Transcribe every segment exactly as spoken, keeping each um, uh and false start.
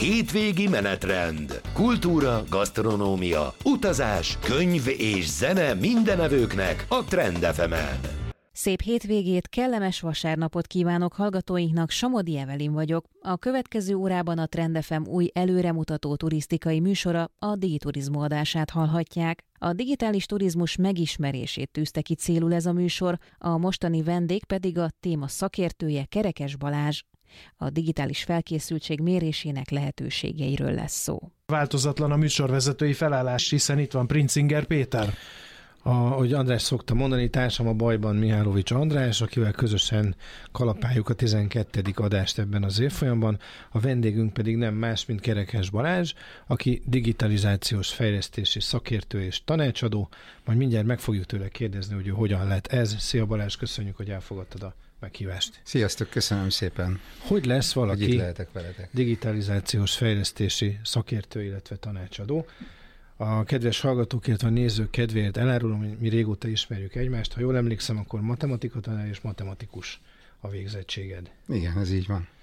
Hétvégi menetrend. Kultúra, gasztronómia, utazás, könyv és zene mindenevőknek a Trend ef emen. Szép hétvégét, kellemes vasárnapot kívánok hallgatóinknak, Somodi Evelin vagyok. A következő órában a Trend ef em új előremutató turisztikai műsora, a Digiturizmu adását hallhatják. A digitális turizmus megismerését tűzte ki célul ez a műsor, a mostani vendég pedig a téma szakértője, Kerekes Balázs. A digitális felkészültség mérésének lehetőségeiről lesz szó. Változatlan a műsorvezetői felállás, hiszen itt van Princinger Péter. Ahogy András szokta mondani, társam a bajban Mihálovics András, akivel közösen kalapáljuk a tizenkettedik adást ebben az évfolyamban. A vendégünk pedig nem más, mint Kerekes Balázs, aki digitalizációs fejlesztési szakértő és tanácsadó. Majd mindjárt meg fogjuk tőle kérdezni, hogy hogyan lett ez. Szia Balázs, köszönjük, hogy elfogadtad a meghívást. Sziasztok, köszönöm szépen. Hogy lesz valaki hogy digitalizációs fejlesztési szakértő, illetve tanácsadó? A kedves hallgatók, illetve a nézők kedvéért elárulom, hogy mi régóta ismerjük egymást. Ha jól emlékszem, akkor matematika tanár és matematikus a végzettséged. Igen, ez így van.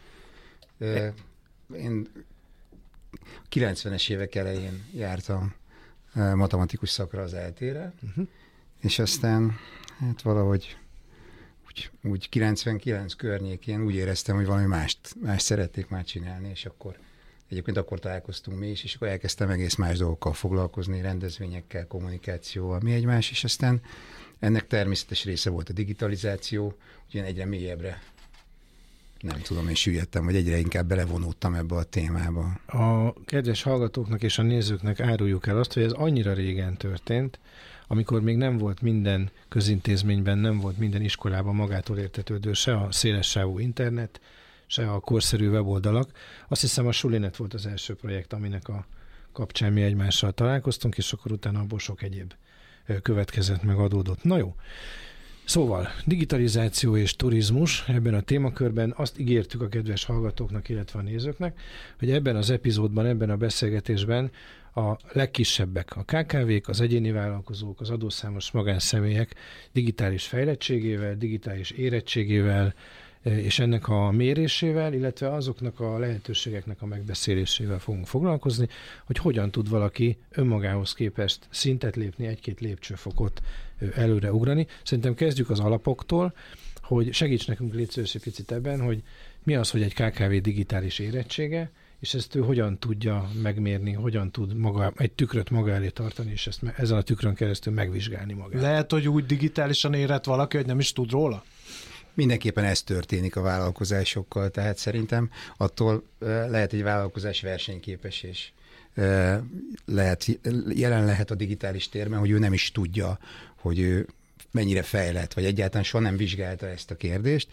Én kilencvenes évek elején jártam matematikus szakra az é té-re, uh-huh. és aztán hát valahogy úgy, úgy kilencvenkilenc környékén úgy éreztem, hogy valami mást, mást szerették már csinálni, és akkor Egyébként akkor találkoztunk mi is, és akkor elkezdtem egész más dolgokkal foglalkozni, rendezvényekkel, kommunikációval, mi egymás, és aztán ennek természetes része volt a digitalizáció, úgyhogy egyre mélyebbre, nem tudom, én süllyedtem, vagy egyre inkább belevonódtam ebbe a témába. A kedves hallgatóknak és a nézőknek áruljuk el azt, hogy ez annyira régen történt, amikor még nem volt minden közintézményben, nem volt minden iskolában magától értetődő se a szélessávú internet, se a korszerű weboldalak. Azt hiszem, a Sulinet volt az első projekt, aminek a kapcsán mi egymással találkoztunk, és akkor utána abból sok egyéb következett, meg adódott. Na jó. Szóval, digitalizáció és turizmus ebben a témakörben azt ígértük a kedves hallgatóknak, illetve a nézőknek, hogy ebben az epizódban, ebben a beszélgetésben a legkisebbek, a ká ká vék, az egyéni vállalkozók, az adószámos magánszemélyek digitális fejlettségével, digitális érettségével, és ennek a mérésével, illetve azoknak a lehetőségeknek a megbeszélésével fogunk foglalkozni, hogy hogyan tud valaki önmagához képest szintet lépni, egy-két lépcsőfokot előre ugrani. Szerintem kezdjük az alapoktól, hogy segíts nekünk légy szíves egy picit ebben, hogy mi az, hogy egy ká ká vé digitális érettsége, és ezt ő hogyan tudja megmérni, hogyan tud maga, egy tükröt maga elé tartani, és ezt ezen a tükrön keresztül megvizsgálni magát. Lehet, hogy úgy digitálisan érett valaki, hogy nem is tud róla? Mindenképpen ez történik a vállalkozásokkal, tehát szerintem attól lehet egy vállalkozás versenyképes, és lehet, jelen lehet a digitális térben, hogy ő nem is tudja, hogy ő mennyire fejlett, vagy egyáltalán soha nem vizsgálta ezt a kérdést.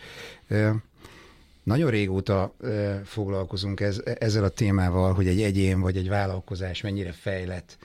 Nagyon régóta foglalkozunk ez, ezzel a témával, hogy egy egyén vagy egy vállalkozás mennyire fejlett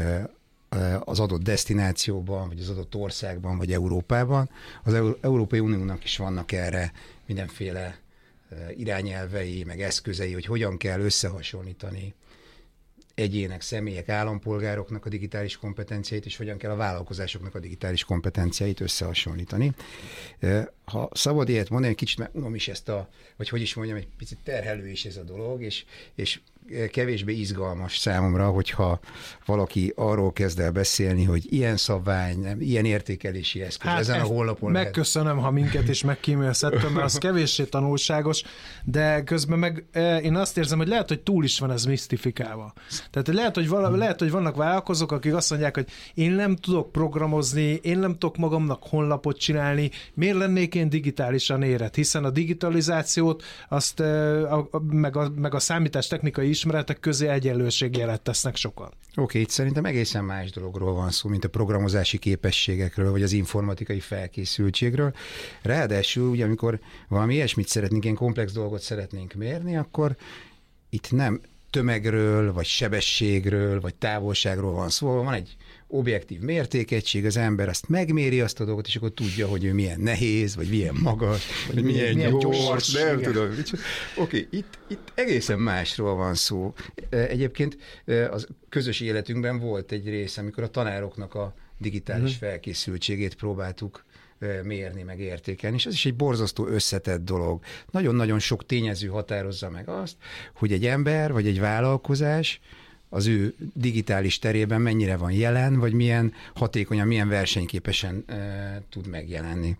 az adott desztinációban, vagy az adott országban, vagy Európában. Az Európai Uniónak is vannak erre mindenféle irányelvei, meg eszközei, hogy hogyan kell összehasonlítani egyének, személyek, állampolgároknak a digitális kompetenciáit, és hogyan kell a vállalkozásoknak a digitális kompetenciáit összehasonlítani. Ha szabad ilyet mondani, kicsit már unom is ezt a, vagy hogy is mondjam, egy picit terhelő is ez a dolog, és, és kevésbé izgalmas számomra, hogyha valaki arról kezd el beszélni, hogy ilyen szabvány, nem, ilyen értékelési eszköz, hát ezen a honlapon megköszönöm, lehet. Ha minket is megkímélsz ettől, mert az kevéssé tanulságos, de közben meg én azt érzem, hogy lehet, hogy túl is van ez misztifikálva. Tehát lehet, hogy, vala, lehet, hogy vannak vállalkozók, akik azt mondják, hogy én nem tudok programozni, én nem tudok magamnak honlapot csinálni, miért lennék én digitálisan érett? Hiszen a digitalizációt, azt, a, a, meg, a, meg a számítástechnikai ismeretek közé egyenlőségjelet tesznek sokan. Oké, okay, itt szerintem egészen más dologról van szó, mint a programozási képességekről, vagy az informatikai felkészültségről. Ráadásul, ugye, amikor valami ilyesmit szeretnénk, ilyen komplex dolgot szeretnénk mérni, akkor itt nem tömegről, vagy sebességről, vagy távolságról van szó. Van egy objektív mértékegység, az ember azt megméri azt a dolgot, és akkor tudja, hogy ő milyen nehéz, vagy milyen magas, vagy, vagy milyen, milyen gyors, gyors nem tudom. Oké, okay, itt, itt egészen másról van szó. Egyébként az közös életünkben volt egy rész, amikor a tanároknak a digitális uh-huh. felkészültségét próbáltuk mérni, meg értékelni, és ez is egy borzasztó összetett dolog. Nagyon-nagyon sok tényező határozza meg azt, hogy egy ember vagy egy vállalkozás az ő digitális terében mennyire van jelen, vagy milyen hatékonyan, milyen versenyképesen e, tud megjelenni.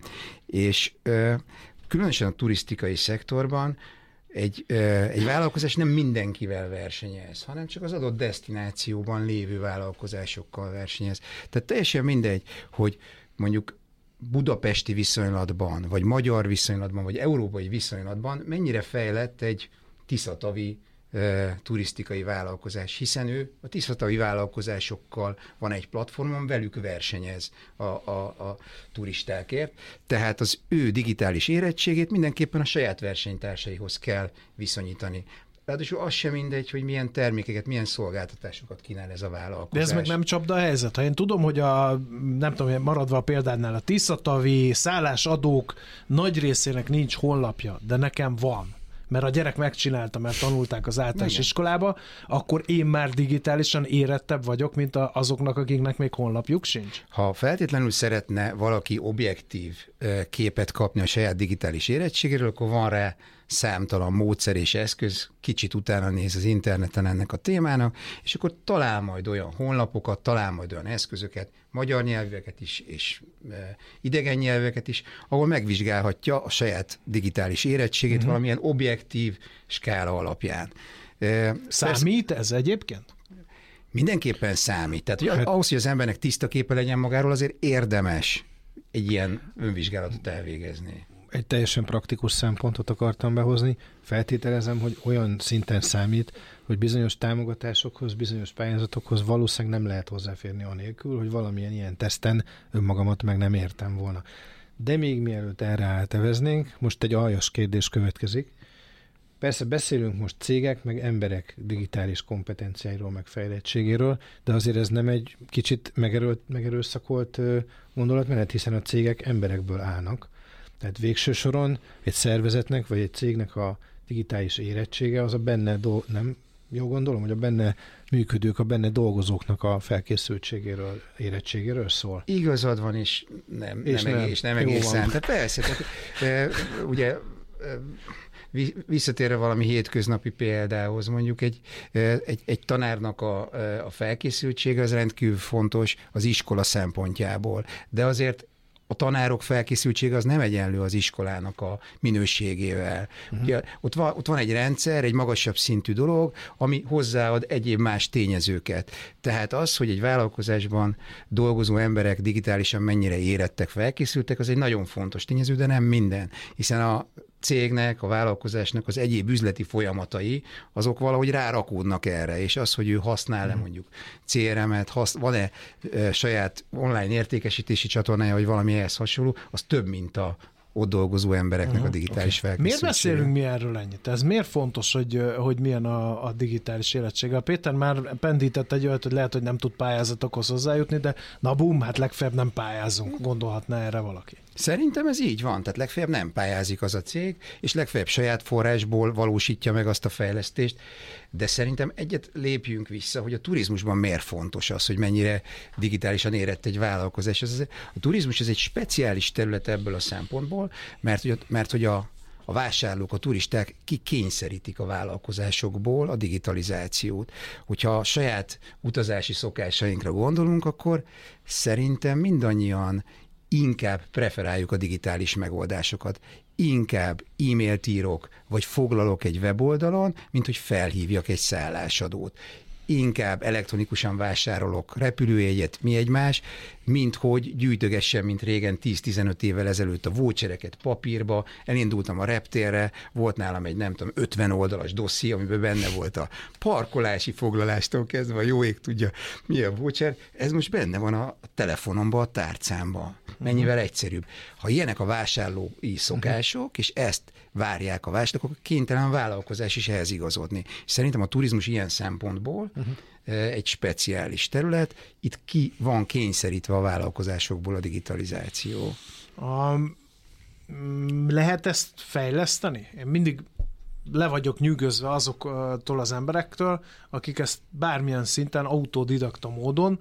És e, különösen a turisztikai szektorban egy, e, egy vállalkozás nem mindenkivel versenyez, hanem csak az adott desztinációban lévő vállalkozásokkal versenyez. Tehát teljesen mindegy, hogy mondjuk budapesti viszonylatban, vagy magyar viszonylatban, vagy európai viszonylatban mennyire fejlett egy tiszatavi e, turisztikai vállalkozás, hiszen ő a tiszatavi vállalkozásokkal van egy platformon, velük versenyez a, a, a turistákért, tehát az ő digitális érettségét mindenképpen a saját versenytársaihoz kell viszonyítani. Ráadásul az sem mindegy, hogy milyen termékeket, milyen szolgáltatásokat kínál ez a vállalkozás. De ez meg nem csapda a helyzet. Ha én tudom, hogy a, nem tudom, maradva a példánál, a tiszatavi szállásadók nagy részének nincs honlapja, de nekem van, mert a gyerek megcsinálta, mert tanulták az általános Igen. iskolába, akkor én már digitálisan érettebb vagyok, mint azoknak, akiknek még honlapjuk sincs. Ha feltétlenül szeretne valaki objektív képet kapni a saját digitális érettségéről, akkor van rá számtalan módszer és eszköz, kicsit utána néz az interneten ennek a témának, és akkor talál majd olyan honlapokat, talál majd olyan eszközöket, magyar nyelveket is, és e, idegen nyelveket is, ahol megvizsgálhatja a saját digitális érettségét uh-huh. valamilyen objektív skála alapján. E, Számít persze, ez egyébként? Mindenképpen számít. Tehát hogy hát, ahhoz, hogy az embernek tiszta képe legyen magáról, azért érdemes egy ilyen önvizsgálatot elvégezni. Egy teljesen praktikus szempontot akartam behozni. Feltételezem, hogy olyan szinten számít, hogy bizonyos támogatásokhoz, bizonyos pályázatokhoz valószínűleg nem lehet hozzáférni anélkül, hogy valamilyen ilyen teszten önmagamat meg nem értem volna. De még mielőtt erre áteveznénk, most egy aljas kérdés következik. Persze beszélünk most cégek, meg emberek digitális kompetenciáiról, meg fejlettségéről, de azért ez nem egy kicsit megerőlt, megerőszakolt gondolatmenet, hiszen a cégek emberekből állnak. Tehát végső soron egy szervezetnek, vagy egy cégnek a digitális érettsége az a benne, do- nem jó gondolom, hogy a benne működők, a benne dolgozóknak a felkészültségéről, érettségéről szól. Igazad van, és nem, és nem, nem, egész, nem egészen. Tehát persze, tehát, e, ugye e, visszatérve valami hétköznapi példához, mondjuk egy, egy, egy tanárnak a, a felkészültsége az rendkívül fontos az iskola szempontjából, de azért a tanárok felkészültsége az nem egyenlő az iskolának a minőségével. Uh-huh. Ugye, ott, van, ott van egy rendszer, egy magasabb szintű dolog, ami hozzáad egyéb más tényezőket. Tehát az, hogy egy vállalkozásban dolgozó emberek digitálisan mennyire érettek, felkészültek, az egy nagyon fontos tényező, de nem minden. Hiszen a cégnek, a vállalkozásnak az egyéb üzleti folyamatai, azok valahogy rárakódnak erre, és az, hogy ő használ-e mondjuk cé er em-et, hasz, van-e e, saját online értékesítési csatornája, vagy valami ehhez hasonló, az több, mint a ott dolgozó embereknek uh-huh. a digitális okay. felkészültsége. Miért beszélünk mi erről ennyit? Ez miért fontos, hogy, hogy milyen a, a digitális érettsége? A Péter már pendített egy olyat, hogy lehet, hogy nem tud pályázatokhoz hozzájutni, de na bum, hát legfeljebb nem pályázunk, gondolhatná erre valaki. Szerintem ez így van, tehát legfeljebb nem pályázik az a cég, és legfeljebb saját forrásból valósítja meg azt a fejlesztést, de szerintem egyet lépjünk vissza, hogy a turizmusban miért fontos az, hogy mennyire digitálisan érett egy vállalkozás. Ez, a turizmus ez egy speciális terület ebből a szempontból, mert, mert hogy a A vásárlók, a turisták kikényszerítik a vállalkozásokból a digitalizációt. Hogyha a saját utazási szokásainkra gondolunk, akkor szerintem mindannyian inkább preferáljuk a digitális megoldásokat. Inkább e-mailt írok, vagy foglalok egy weboldalon, mint hogy felhívjak egy szállásadót. Inkább elektronikusan vásárolok repülőjegyet, mi egymás, mint hogy gyűjtögessem, mint régen tíz-tizenöt évvel ezelőtt a vouchereket papírba, elindultam a reptérre, volt nálam egy nem tudom ötven oldalas dosszié, amiben benne volt a parkolási foglalástól kezdve, a jó ég tudja, mi a voucher, ez most benne van a telefonomban, a tárcámban. Mennyivel egyszerűbb. Ha ilyenek a vásárlói szokások, és ezt várják a vásárlók, akkor kénytelen a vállalkozás is ehhez igazodni. És szerintem a turizmus ilyen szempontból uh-huh. egy speciális terület, itt ki van kényszerítve a vállalkozásokból a digitalizáció. Um, lehet ezt fejleszteni? Én mindig le vagyok nyűgözve azoktól az emberektől, akik ezt bármilyen szinten autodidakta módon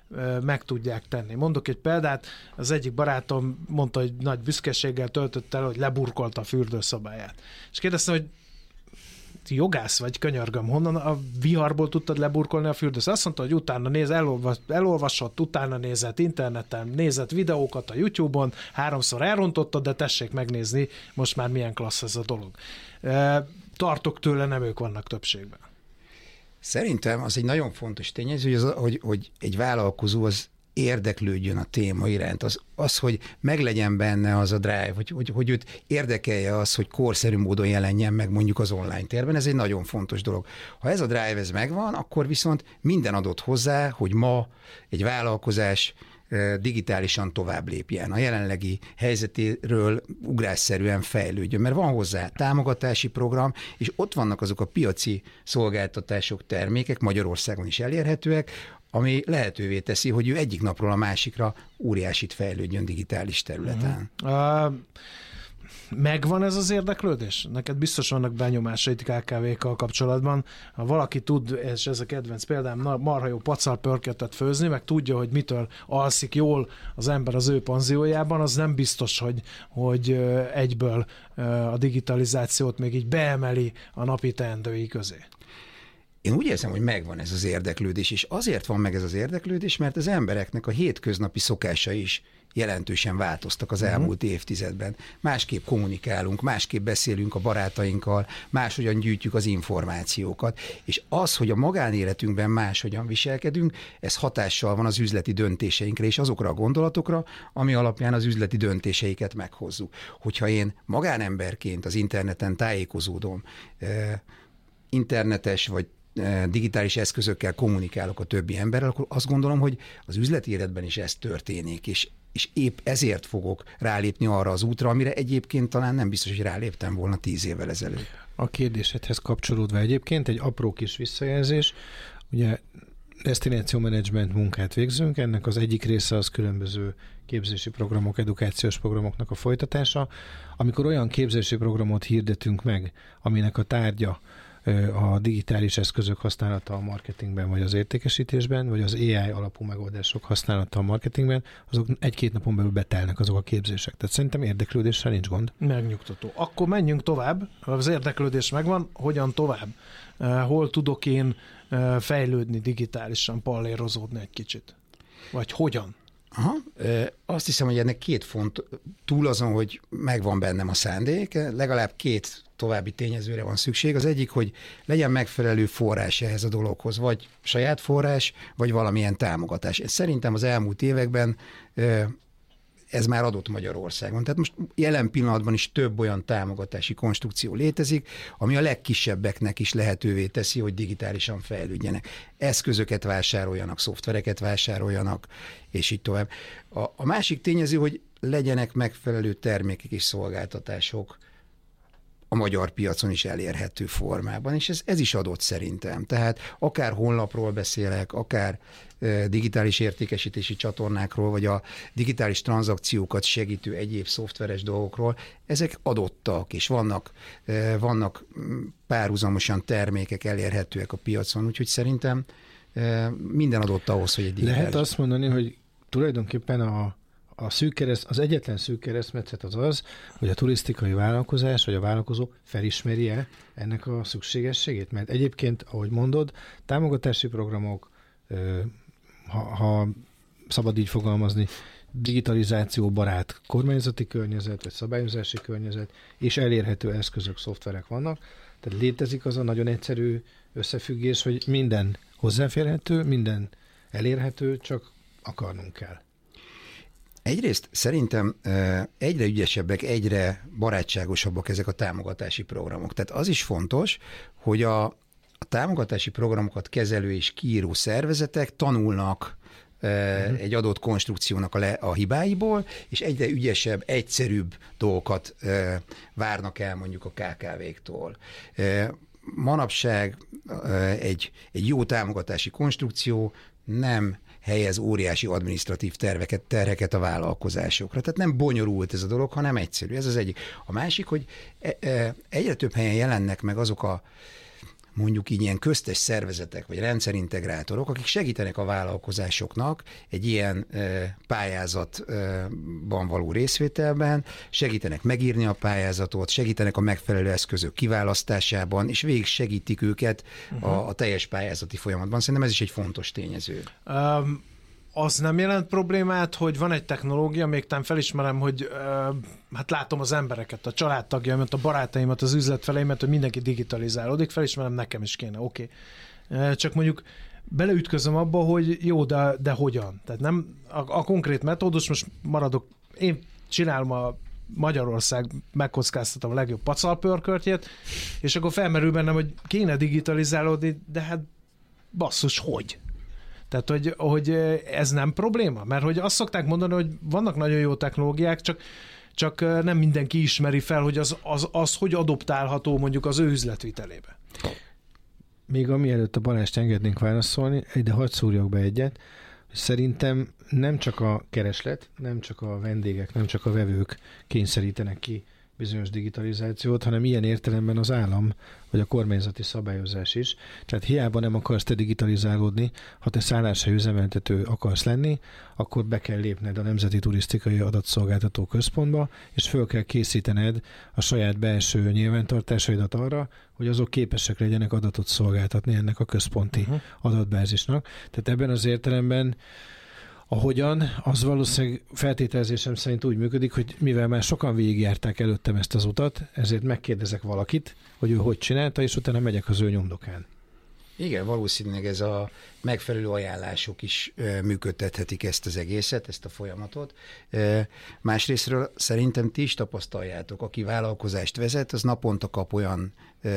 meg tudják tenni. Mondok egy példát, az egyik barátom mondta, hogy nagy büszkeséggel töltött el, hogy leburkolta a fürdőszobáját. És kérdeztem, hogy jogász vagy, könyörgöm, honnan a viharból tudtad leburkolni a fürdőszobát? Azt mondta, hogy utána néz, elolvas, elolvasott, utána nézett interneten, nézett videókat a YouTube-on, háromszor elrontotta, de tessék megnézni, most már milyen klassz ez a dolog. Tartok tőle, nem ők vannak többségben. Szerintem az egy nagyon fontos tényező, hogy, az, hogy, hogy egy vállalkozó az érdeklődjön a téma iránt. Az, az hogy meglegyen benne az a drive, hogy, hogy, hogy őt érdekelje az, hogy korszerű módon jelenjen meg mondjuk az online térben. Ez egy nagyon fontos dolog. Ha ez a drive ez megvan, akkor viszont minden adott hozzá, hogy ma egy vállalkozás digitálisan tovább lépjen, a jelenlegi helyzetéről ugrásszerűen fejlődjön, mert van hozzá támogatási program, és ott vannak azok a piaci szolgáltatások, termékek, Magyarországon is elérhetőek, ami lehetővé teszi, hogy ő egyik napról a másikra óriásit fejlődjön digitális területen. Uh-huh. Uh, megvan ez az érdeklődés? Neked biztos vannak benyomásaid ká ká vé-kkal kapcsolatban. Ha valaki tud, és ez a kedvenc példám, marha jó pacalpörkötet főzni, meg tudja, hogy mitől alszik jól az ember az ő panziójában, az nem biztos, hogy, hogy egyből a digitalizációt még így beemeli a napi teendői közé. Én úgy érzem, hogy megvan ez az érdeklődés, és azért van meg ez az érdeklődés, mert az embereknek a hétköznapi szokásai is jelentősen változtak az elmúlt évtizedben. Másképp kommunikálunk, másképp beszélünk a barátainkkal, máshogyan gyűjtjük az információkat, és az, hogy a magánéletünkben máshogyan viselkedünk, ez hatással van az üzleti döntéseinkre és azokra a gondolatokra, ami alapján az üzleti döntéseiket meghozzuk. Hogyha én magánemberként az interneten tájékozódom, internetes vagy digitális eszközökkel kommunikálok a többi emberrel, akkor azt gondolom, hogy az üzleti életben is ez történik, és, és épp ezért fogok rálépni arra az útra, amire egyébként talán nem biztos, hogy ráléptem volna tíz évvel ezelőtt. A kérdésedhez kapcsolódva egyébként egy apró kis visszajelzés, ugye desztináció menedzsment munkát végzünk, ennek az egyik része az különböző képzési programok, edukációs programoknak a folytatása. Amikor olyan képzési programot hirdetünk meg, aminek a tárgya a digitális eszközök használata a marketingben, vagy az értékesítésben, vagy az á i alapú megoldások használata a marketingben, azok egy-két napon belül betelnek azok a képzések. Tehát szerintem érdeklődéssel nincs gond. Megnyugtató. Akkor menjünk tovább. Az érdeklődés megvan, hogyan tovább? Hol tudok én fejlődni digitálisan, pallérozódni egy kicsit? Vagy hogyan? Aha, azt hiszem, hogy ennek két font, túl azon, hogy megvan bennem a szándék, legalább két további tényezőre van szükség. Az egyik, hogy legyen megfelelő forrás ehhez a dologhoz, vagy saját forrás, vagy valamilyen támogatás. Szerintem az elmúlt években ez már adott Magyarországon. Tehát most jelen pillanatban is több olyan támogatási konstrukció létezik, ami a legkisebbeknek is lehetővé teszi, hogy digitálisan fejlődjenek. Eszközöket vásároljanak, szoftvereket vásároljanak, és így tovább. A, a másik tényező, hogy legyenek megfelelő termékek és szolgáltatások a magyar piacon is elérhető formában, és ez, ez is adott szerintem. Tehát akár honlapról beszélek, akár e, digitális értékesítési csatornákról, vagy a digitális tranzakciókat segítő egyéb szoftveres dolgokról, ezek adottak, és vannak, e, vannak párhuzamosan termékek elérhetőek a piacon, úgyhogy szerintem e, minden adott ahhoz, hogy egy digitális... Lehet azt mondani, hogy tulajdonképpen a A szűk kereszt, az egyetlen szűk keresztmetszet az az, hogy a turisztikai vállalkozás vagy a vállalkozó felismeri-e ennek a szükségességét. Mert egyébként, ahogy mondod, támogatási programok, ha, ha szabad így fogalmazni, digitalizáció barát kormányzati környezet, vagy szabályozási környezet, és elérhető eszközök, szoftverek vannak. Tehát létezik az a nagyon egyszerű összefüggés, hogy minden hozzáférhető, minden elérhető, csak akarnunk kell. Egyrészt szerintem egyre ügyesebbek, egyre barátságosabbak ezek a támogatási programok. Tehát az is fontos, hogy a, a támogatási programokat kezelő és kiíró szervezetek tanulnak uh-huh. egy adott konstrukciónak a, le, a hibáiból, és egyre ügyesebb, egyszerűbb dolgokat várnak el mondjuk a ká ká véktól. Manapság egy, egy jó támogatási konstrukció nem helyez óriási adminisztratív terveket, terheket a vállalkozásokra. Tehát nem bonyolult ez a dolog, hanem egyszerű. Ez az egyik. A másik, hogy egyre több helyen jelennek meg azok a mondjuk így ilyen köztes szervezetek, vagy rendszerintegrátorok, akik segítenek a vállalkozásoknak egy ilyen pályázatban való részvételben, segítenek megírni a pályázatot, segítenek a megfelelő eszközök kiválasztásában, és végig segítik őket uh-huh. a, a teljes pályázati folyamatban. Szerintem ez is egy fontos tényező. Um... Az nem jelent problémát, hogy van egy technológia, még talán felismerem, hogy uh, hát látom az embereket, a családtagjaimat, a barátaimat, az üzletfeleimet, hogy mindenki digitalizálódik, felismerem, nekem is kéne, oké. Okay. Uh, csak mondjuk beleütközöm abba, hogy jó, de, de hogyan? Tehát nem a, a konkrét metódus, most maradok, én csinálom a Magyarország, megkockáztatom a legjobb pacalpörkörtjét, és akkor felmerül bennem, hogy kéne digitalizálódni, de hát basszus, hogy? Tehát, hogy, hogy ez nem probléma? Mert hogy azt szokták mondani, hogy vannak nagyon jó technológiák, csak, csak nem mindenki ismeri fel, hogy az, az, az hogy adoptálható mondjuk az ő üzletvitelébe. Még amielőtt a Balást engednénk válaszolni, de hadd szúrjak be egyet, hogy szerintem nem csak a kereslet, nem csak a vendégek, nem csak a vevők kényszerítenek ki bizonyos digitalizációt, hanem ilyen értelemben az állam, vagy a kormányzati szabályozás is. Tehát hiába nem akarsz te digitalizálódni, ha te szálláshelyi üzemeltető akarsz lenni, akkor be kell lépned a Nemzeti Turisztikai Adatszolgáltató Központba, és föl kell készítened a saját belső nyilvántartásaidat arra, hogy azok képesek legyenek adatot szolgáltatni ennek a központi uh-huh. adatbázisnak. Tehát ebben az értelemben a hogyan, az valószínűleg feltételezésem szerint úgy működik, hogy mivel már sokan végigjárták előttem ezt az utat, ezért megkérdezek valakit, hogy ő hogy csinálta, és utána megyek az ő nyomdokán. Igen, valószínűleg ez a megfelelő ajánlások is működtethetik ezt az egészet, ezt a folyamatot. Másrésztről szerintem ti is tapasztaljátok, aki vállalkozást vezet, az naponta kap olyan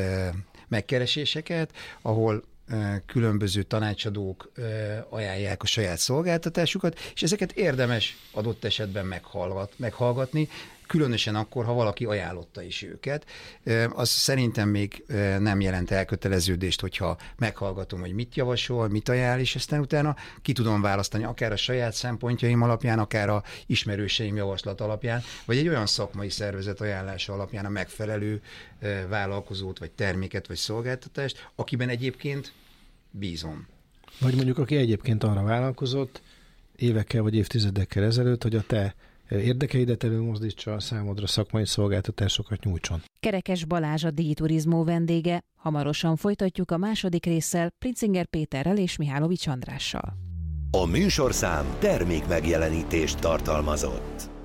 megkereséseket, ahol különböző tanácsadók ajánlják a saját szolgáltatásukat, és ezeket érdemes adott esetben meghallgat, meghallgatni, különösen akkor, ha valaki ajánlotta is őket. Az szerintem még nem jelent elköteleződést, hogyha meghallgatom, hogy mit javasol, mit ajánl, és aztán utána ki tudom választani akár a saját szempontjaim alapján, akár a ismerőseim javaslat alapján, vagy egy olyan szakmai szervezet ajánlása alapján a megfelelő vállalkozót, vagy terméket, vagy szolgáltatást, akiben egyébként bízom. Vagy mondjuk, aki egyébként arra vállalkozott évekkel vagy évtizedekkel ezelőtt, hogy a te érdekeidet előmozdítsa, a számodra szakmai szolgáltatásokat nyújtson. Kerekes Balázs a Digiturizmó vendége. Hamarosan folytatjuk a második résszel Princinger Péterrel és Mihálovics Andrással. A műsorszám termék megjelenítést tartalmazott.